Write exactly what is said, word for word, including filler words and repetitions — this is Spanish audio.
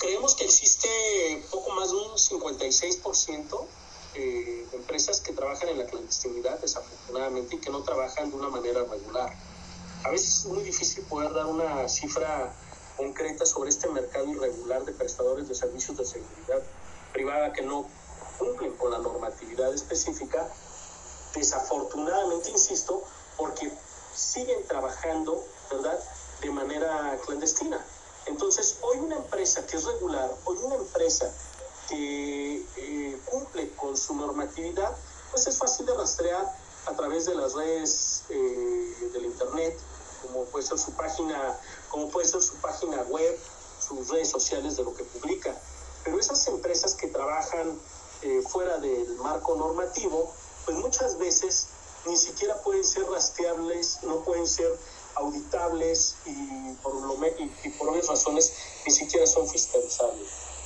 creemos que existe poco más de un cincuenta y seis por ciento eh, de empresas que trabajan en la clandestinidad, desafortunadamente, y que no trabajan de una manera regular. A veces es muy difícil poder dar una cifra concreta sobre este mercado irregular de prestadores de servicios de seguridad privada que no cumplen con la normatividad específica, desafortunadamente, insisto, porque siguen trabajando, ¿verdad?, de manera clandestina. Entonces, hoy una empresa que es regular, hoy una empresa que eh, cumple con su normatividad, pues es fácil de rastrear a través de las redes eh, del internet, como puede ser su página, como puede ser su página web, sus redes sociales de lo que publica. Pero esas empresas que trabajan eh, fuera del marco normativo, pues muchas veces ni siquiera pueden ser rastreables, no pueden ser auditables y por, lo, y, y por obvias razones ni siquiera son fiscalizables.